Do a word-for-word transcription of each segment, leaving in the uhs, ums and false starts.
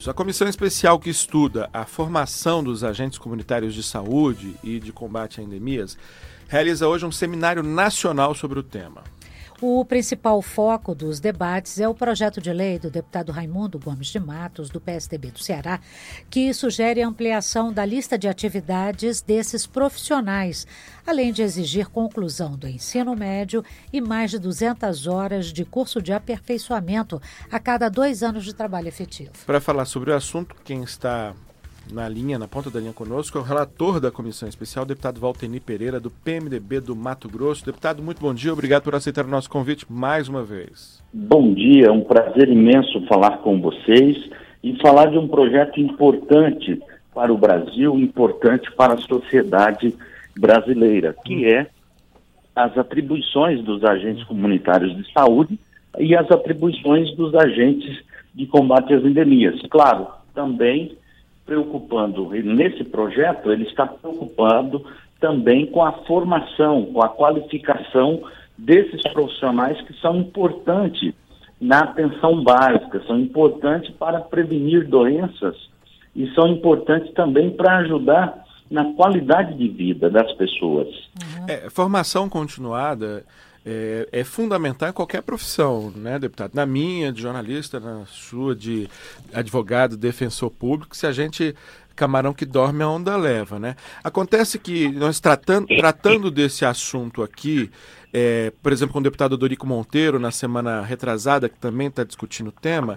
A comissão especial que estuda a formação dos agentes comunitários de saúde e de combate a endemias realiza hoje um seminário nacional sobre o tema. O principal foco dos debates é o projeto de lei do deputado Raimundo Gomes de Matos, do P S D B do Ceará, que sugere a ampliação da lista de atividades desses profissionais, além de exigir conclusão do ensino médio e mais de duzentas horas de curso de aperfeiçoamento a cada dois anos de trabalho efetivo. Para falar sobre o assunto, quem está na linha, na ponta da linha conosco, é o relator da comissão especial, o deputado Valteni Pereira, do P M D B do Mato Grosso. Deputado, muito bom dia, obrigado por aceitar o nosso convite mais uma vez. Bom dia, é um prazer imenso falar com vocês e falar de um projeto importante para o Brasil, importante para a sociedade brasileira, que é as atribuições dos agentes comunitários de saúde e as atribuições dos agentes de combate às endemias. Claro, também preocupando, nesse projeto, ele está preocupado também com a formação, com a qualificação desses profissionais que são importantes na atenção básica, são importantes para prevenir doenças e são importantes também para ajudar na qualidade de vida das pessoas. Uhum. É, formação continuada é, é fundamental em qualquer profissão, né, deputado? Na minha, de jornalista, na sua, de advogado, defensor público, se a gente, camarão que dorme, a onda leva, né? Acontece que nós tratando, tratando desse assunto aqui, é, por exemplo, com o deputado Dorico Monteiro, na semana retrasada, que também está discutindo o tema,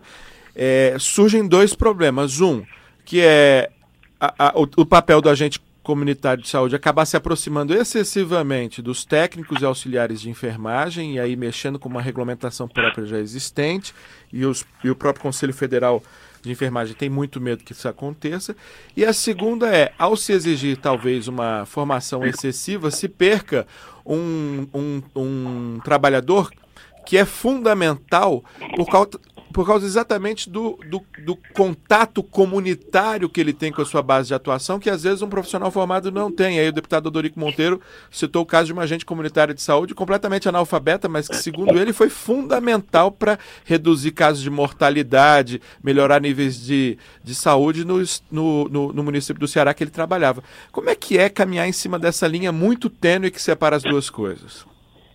é, surgem dois problemas. Um, que é a, a, o, o papel do agente comunitário de saúde acabar se aproximando excessivamente dos técnicos e auxiliares de enfermagem e aí mexendo com uma regulamentação própria já existente, e, os, e o próprio Conselho Federal de Enfermagem tem muito medo que isso aconteça. E a segunda é, ao se exigir talvez uma formação excessiva, se perca um, um, um trabalhador que é fundamental por causa, por causa exatamente do, do, do contato comunitário que ele tem com a sua base de atuação, que às vezes um profissional formado não tem. Aí o deputado Dorico Monteiro citou o caso de uma agente comunitária de saúde completamente analfabeta, mas que, segundo ele, foi fundamental para reduzir casos de mortalidade, melhorar níveis de, de saúde no, no, no, no município do Ceará que ele trabalhava. Como é que é caminhar em cima dessa linha muito tênue que separa as duas coisas?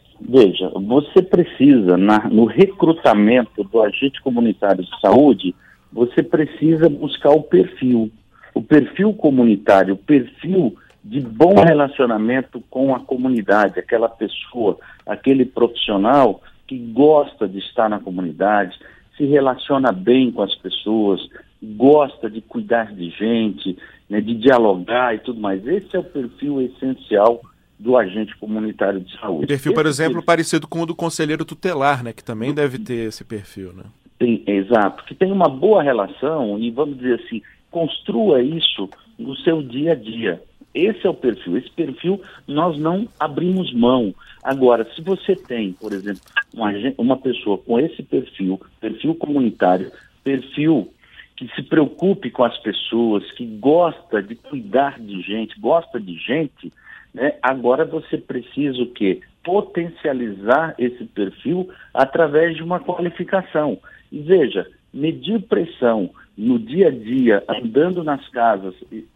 Veja, você precisa, na, no recrutamento do agente comunitário de saúde, você precisa buscar o perfil, o perfil comunitário, o perfil de bom relacionamento com a comunidade, aquela pessoa, aquele profissional que gosta de estar na comunidade, se relaciona bem com as pessoas, gosta de cuidar de gente, né, de dialogar e tudo mais. Esse é o perfil essencial do agente comunitário de saúde. Perfil, por esse exemplo, perfil, parecido com o do conselheiro tutelar, né, que também deve ter esse perfil, né? Tem, exato, que tem uma boa relação e, vamos dizer assim, construa isso no seu dia a dia. Esse é o perfil, esse perfil nós não abrimos mão. Agora, se você tem, por exemplo, uma, uma pessoa com esse perfil, perfil comunitário, perfil que se preocupe com as pessoas, que gosta de cuidar de gente, gosta de gente, né? Agora você precisa o quê? Potencializar esse perfil através de uma qualificação. E veja, medir pressão no dia a dia, andando nas casas,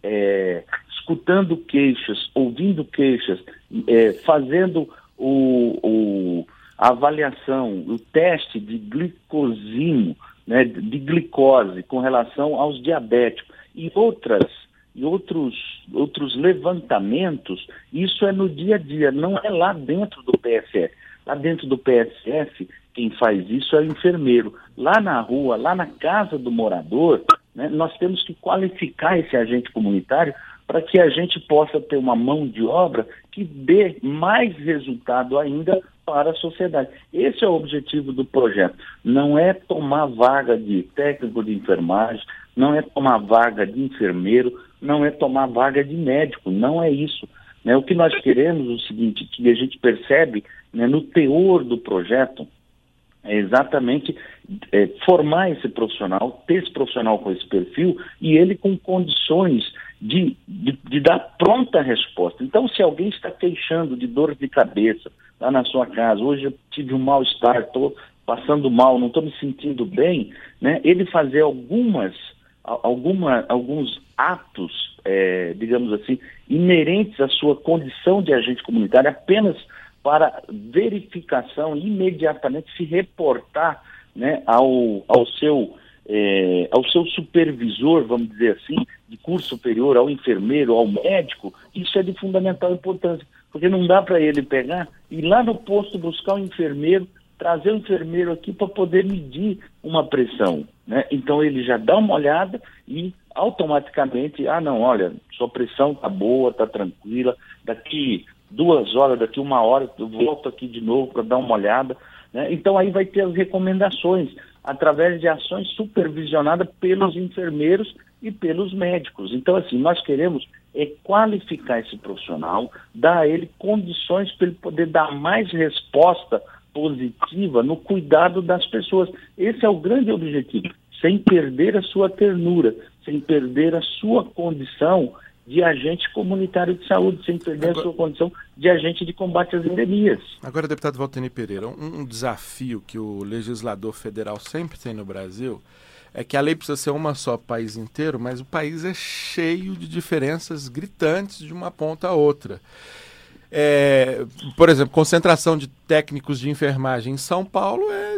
é, escutando queixas, ouvindo queixas, é, fazendo o, o, a avaliação, o teste de glicosímio, né, de glicose com relação aos diabéticos e outras e outros, outros levantamentos, isso é no dia a dia, não é lá dentro do P S F. Lá dentro do P S F, quem faz isso é o enfermeiro. Lá na rua, lá na casa do morador, né, nós temos que qualificar esse agente comunitário para que a gente possa ter uma mão de obra que dê mais resultado ainda para a sociedade. Esse é o objetivo do projeto. Não é tomar vaga de técnico de enfermagem, não é tomar vaga de enfermeiro, não é tomar vaga de médico, não é isso. Né? O que nós queremos é o seguinte, que a gente percebe, né, no teor do projeto, é exatamente é, formar esse profissional, ter esse profissional com esse perfil e ele com condições de, de, de dar pronta resposta. Então, se alguém está queixando de dor de cabeça lá na sua casa, hoje eu tive um mal-estar, estou passando mal, não estou me sentindo bem, né, ele fazer algumas alguma, alguns atos, é, digamos assim, inerentes à sua condição de agente comunitário apenas para verificação e imediatamente se reportar, né, ao, ao, seu, é, ao seu supervisor, vamos dizer assim, de curso superior, ao enfermeiro, ao médico, isso é de fundamental importância, porque não dá para ele pegar e ir lá no posto buscar um enfermeiro, trazer o enfermeiro aqui para poder medir uma pressão, né? Então ele já dá uma olhada e automaticamente, ah não, olha, sua pressão está boa, está tranquila, daqui duas horas, daqui uma hora eu volto aqui de novo para dar uma olhada, né? Então aí vai ter as recomendações através de ações supervisionadas pelos enfermeiros e pelos médicos. Então assim, nós queremos é qualificar esse profissional, dar a ele condições para ele poder dar mais resposta positiva no cuidado das pessoas. Esse é o grande objetivo, sem perder a sua ternura, sem perder a sua condição de agente comunitário de saúde, sem perder agora, a sua condição de agente de combate às endemias. Agora, deputado Valtenir Pereira, um, um desafio que o legislador federal sempre tem no Brasil é que a lei precisa ser uma só para o país inteiro, mas o país é cheio de diferenças gritantes de uma ponta a outra. É, por exemplo, concentração de técnicos de enfermagem em São Paulo é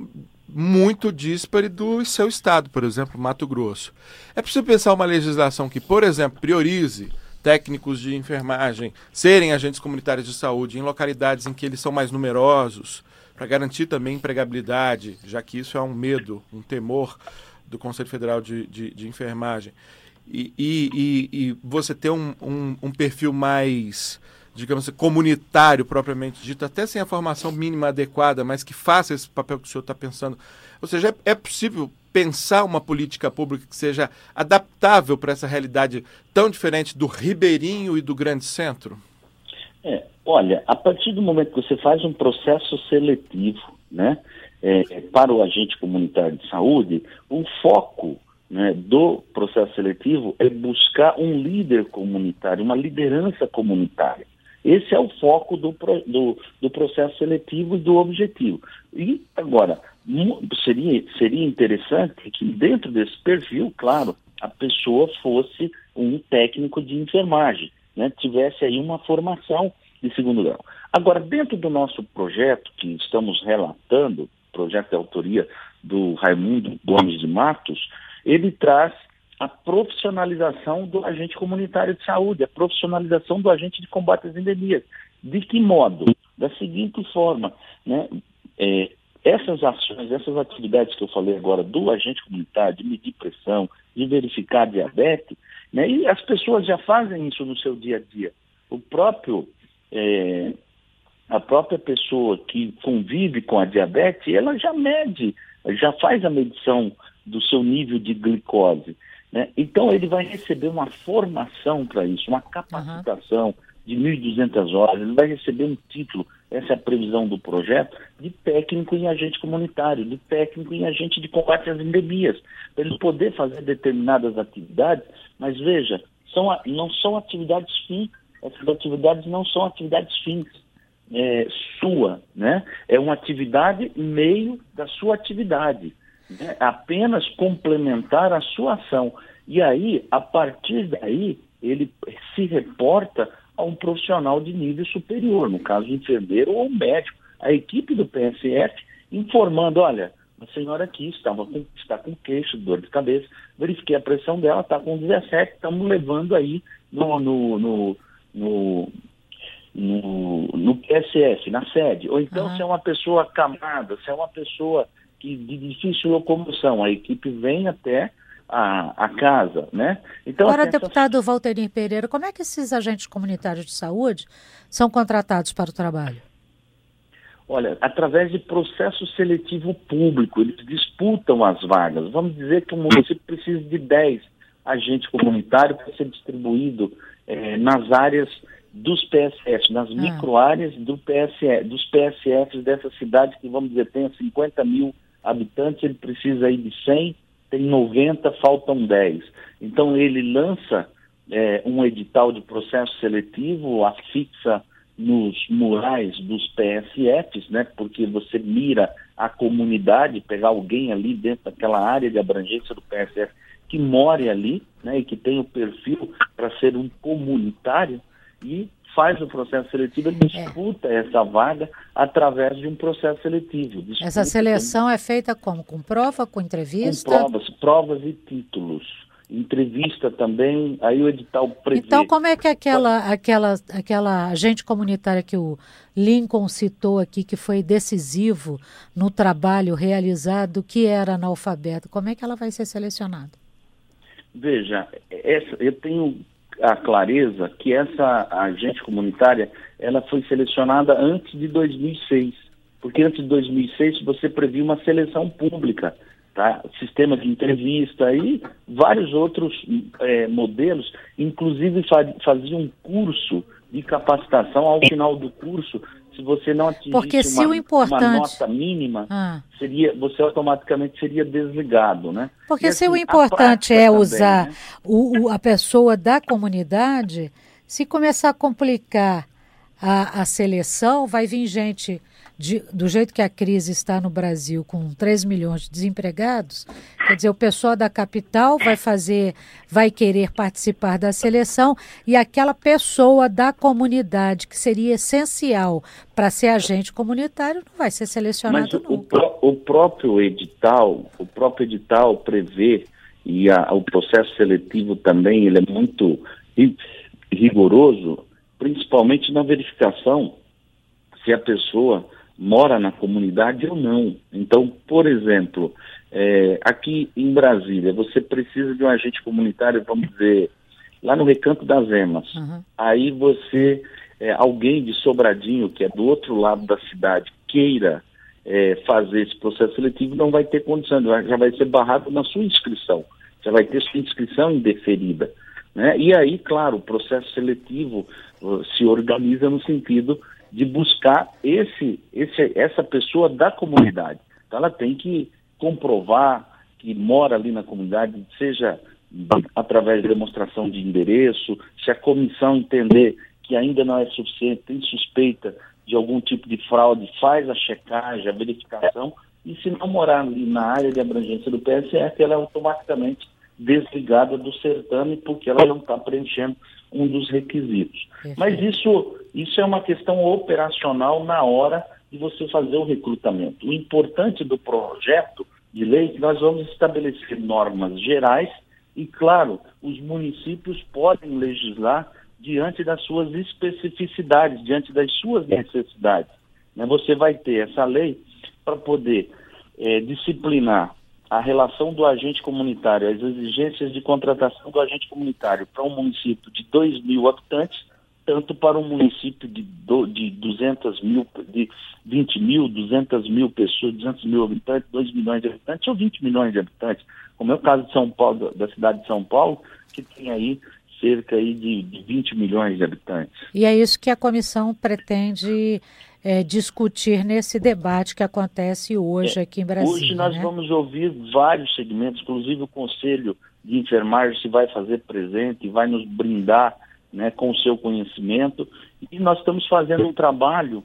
muito díspare do seu estado, por exemplo, Mato Grosso. É preciso pensar uma legislação que, por exemplo, priorize técnicos de enfermagem serem agentes comunitários de saúde em localidades em que eles são mais numerosos, para garantir também empregabilidade, já que isso é um medo, um temor do Conselho Federal de, de, de Enfermagem. E, e, e, e você ter um, um, um perfil mais, digamos assim, comunitário propriamente dito, até sem a formação mínima adequada, mas que faça esse papel que o senhor está pensando. Ou seja, é, é possível pensar uma política pública que seja adaptável para essa realidade tão diferente do ribeirinho e do grande centro? É, olha, a partir do momento que você faz um processo seletivo, né, é, para o agente comunitário de saúde, o foco, né, do processo seletivo é buscar um líder comunitário, uma liderança comunitária. Esse é o foco do, do, do processo seletivo e do objetivo. E agora, seria, seria interessante que dentro desse perfil, claro, a pessoa fosse um técnico de enfermagem, né, tivesse aí uma formação de segundo grau. Agora, dentro do nosso projeto que estamos relatando, projeto de autoria do Raimundo Gomes de Matos, ele traz a profissionalização do agente comunitário de saúde, a profissionalização do agente de combate às endemias. De que modo? Da seguinte forma, né? É, essas ações, essas atividades que eu falei agora do agente comunitário, de medir pressão, de verificar diabetes, né? E as pessoas já fazem isso no seu dia a dia. O próprio, é, a própria pessoa que convive com a diabetes, ela já mede, já faz a medição do seu nível de glicose, né? Então ele vai receber uma formação para isso, uma capacitação uhum. de mil e duzentas horas, ele vai receber um título, essa é a previsão do projeto, de técnico em agente comunitário, de técnico em agente de combate às endemias, para ele poder fazer determinadas atividades, mas veja, são, não são atividades fins, essas atividades não são atividades fins é, sua, né? É uma atividade meio da sua atividade. Né, apenas complementar a sua ação. E aí, a partir daí, ele se reporta a um profissional de nível superior, no caso, enfermeiro ou médico. A equipe do P S F informando, olha, a senhora aqui estava com, está com queixo, dor de cabeça, verifiquei a pressão dela, está com dezessete, estamos levando aí no, no, no, no, no, no P S F, na sede. Ou então, uhum. se é uma pessoa acamada, se é uma pessoa que de difícil locomoção, a equipe vem até a, a casa, né? Então, Agora, essa... deputado Valtenir Pereira, como é que esses agentes comunitários de saúde são contratados para o trabalho? Olha, através de processo seletivo público, eles disputam as vagas. Vamos dizer que o município precisa de dez agentes comunitários para ser distribuído eh, nas áreas dos P S Fs, nas ah. microáreas do P S F, dos P S Fs dessa cidade que, vamos dizer, tem cinquenta mil habitantes, ele precisa aí de cem, tem noventa, faltam dez. Então ele lança é, um edital de processo seletivo, afixa nos murais dos P S Fs, né, porque você mira a comunidade, pegar alguém ali dentro daquela área de abrangência do P S F que more ali, né, e que tenha o perfil para ser um comunitário e faz o processo seletivo, ele disputa é. essa vaga através de um processo seletivo. Disputa, essa seleção com, é feita como? Com prova, com entrevista? Com provas, provas e títulos. Entrevista também, aí o edital prevê. Então, como é que aquela, aquela, aquela agente comunitária que o Lincoln citou aqui, que foi decisivo no trabalho realizado, que era analfabeto, como é que ela vai ser selecionada? Veja, essa, eu tenho a clareza que essa agente comunitária, ela foi selecionada antes de dois mil e seis, porque antes de dois mil e seis você previa uma seleção pública, tá? Sistema de entrevista e vários outros é, modelos, inclusive fazia um curso de capacitação. Ao final do curso, se você não atingisse uma, importante... uma nota mínima, ah. seria, você automaticamente seria desligado, né? Porque e, se assim, o importante é também, usar né? o, o, a pessoa da comunidade, se começar a complicar a, a seleção, vai vir gente... De, do jeito que a crise está no Brasil, com três milhões de desempregados, quer dizer, o pessoal da capital vai fazer, vai querer participar da seleção e aquela pessoa da comunidade, que seria essencial para ser agente comunitário, não vai ser selecionado Mas nunca. O, o próprio edital, o próprio edital prevê, e a, o processo seletivo também, ele é muito rigoroso, principalmente na verificação se a pessoa mora na comunidade ou não. Então, por exemplo, é, aqui em Brasília, você precisa de um agente comunitário, vamos dizer, lá no Recanto das Emas. Uhum. Aí você, é, alguém de Sobradinho, que é do outro lado da cidade, queira é, fazer esse processo seletivo, não vai ter condição, já vai ser barrado na sua inscrição, já vai ter sua inscrição indeferida, né? E aí, claro, o processo seletivo uh, se organiza no sentido de buscar esse, esse, essa pessoa da comunidade. Então ela tem que comprovar que mora ali na comunidade, seja através de demonstração de endereço, se a comissão entender que ainda não é suficiente, tem suspeita de algum tipo de fraude, faz a checagem, a verificação, e se não morar ali na área de abrangência do P S F, ela é automaticamente desligada do certame, porque ela não está preenchendo um dos requisitos. Perfeito. Mas isso, isso é uma questão operacional na hora de você fazer o recrutamento. O importante do projeto de lei é que nós vamos estabelecer normas gerais e, claro, os municípios podem legislar diante das suas especificidades, diante das suas necessidades. Né? Você vai ter essa lei para poder é, disciplinar a relação do agente comunitário, as exigências de contratação do agente comunitário para um município de dois mil habitantes, tanto para um município de, do, de duzentos mil, de vinte mil, duzentas mil pessoas, duzentos mil habitantes, dois milhões de habitantes ou vinte milhões de habitantes, como é o caso de São Paulo, da cidade de São Paulo, que tem aí cerca aí de, de vinte milhões de habitantes. E é isso que a comissão pretende é, discutir nesse debate que acontece hoje é, aqui em Brasília. Hoje nós né? vamos ouvir vários segmentos, inclusive o Conselho de Enfermagem se vai fazer presente e vai nos brindar, né, com o seu conhecimento. E nós estamos fazendo um trabalho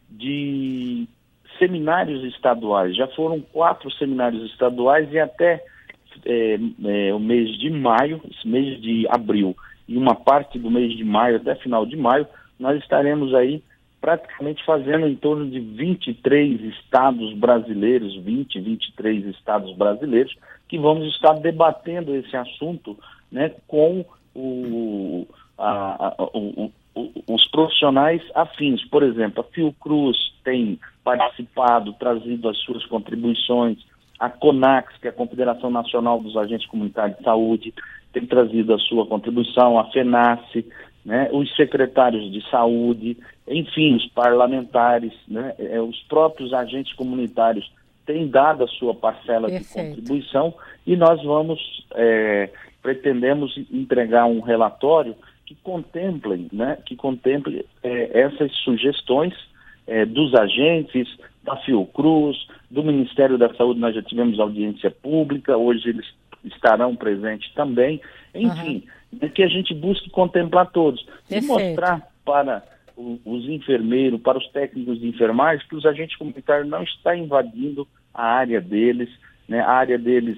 de seminários estaduais. Já foram quatro seminários estaduais e até é, é, o mês de maio, esse mês de abril e uma parte do mês de maio até final de maio, nós estaremos aí praticamente fazendo em torno de vinte e três estados brasileiros, vinte, vinte e três estados brasileiros, que vamos estar debatendo esse assunto, né, com o, a, a, o, o, os profissionais afins. Por exemplo, a Fiocruz tem participado, trazido as suas contribuições, a CONAX, que é a Confederação Nacional dos Agentes Comunitários de Saúde, tem trazido a sua contribuição, a FENACE, né, os secretários de saúde, enfim, os parlamentares, né, os próprios agentes comunitários têm dado a sua parcela Perfeito. de contribuição e nós vamos, é, pretendemos entregar um relatório que contemple, né, que contemple é, essas sugestões é, dos agentes, da Fiocruz, do Ministério da Saúde. Nós já tivemos audiência pública, hoje eles estarão presentes também, enfim, uhum. que a gente busque contemplar todos. Perfeito. E mostrar para o, os enfermeiros, para os técnicos de enfermagem, que os agentes comunitários não estão invadindo a área deles, né? A área deles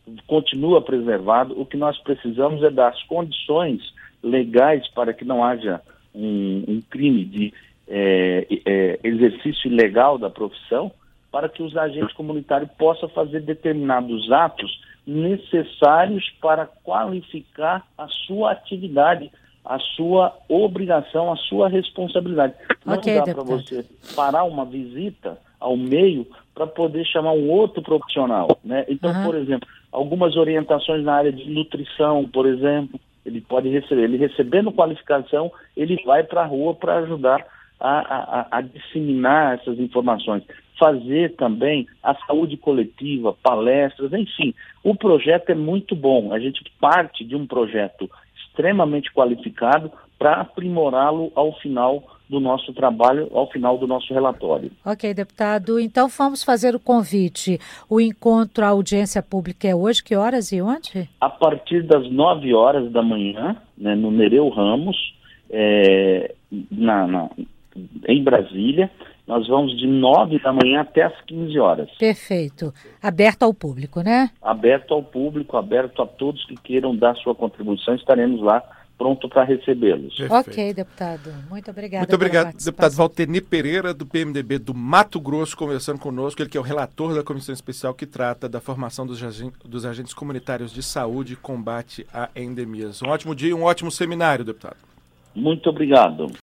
continua preservado. O que nós precisamos é dar as condições legais para que não haja um, um crime de é, é, exercício ilegal da profissão, para que os agentes comunitários possam fazer determinados atos necessários para qualificar a sua atividade, a sua obrigação, a sua responsabilidade. Não okay, dá para você parar uma visita ao meio para poder chamar um outro profissional, né? Então, uhum. por exemplo, algumas orientações na área de nutrição, por exemplo, ele pode receber, ele recebendo qualificação, ele vai para a rua para ajudar a, a, a disseminar essas informações. Fazer também a saúde coletiva, palestras, enfim. O projeto é muito bom. A gente parte de um projeto extremamente qualificado para aprimorá-lo ao final do nosso trabalho, ao final do nosso relatório. Ok, deputado. Então vamos fazer o convite. O encontro, a audiência pública é hoje, que horas e onde? A partir das nove horas da manhã, né, no Nereu Ramos, é, na, na, em Brasília. Nós vamos de nove da manhã até as quinze horas. Perfeito. Aberto ao público, né? Aberto ao público, aberto a todos que queiram dar sua contribuição. Estaremos lá pronto para recebê-los. Ok, deputado. Muito obrigado. Muito obrigado, deputado Valteni Pereira, do P M D B do Mato Grosso, conversando conosco. Ele que é o relator da comissão especial que trata da formação dos, agen- dos agentes comunitários de saúde e combate a endemias. Um ótimo dia e um ótimo seminário, deputado. Muito obrigado.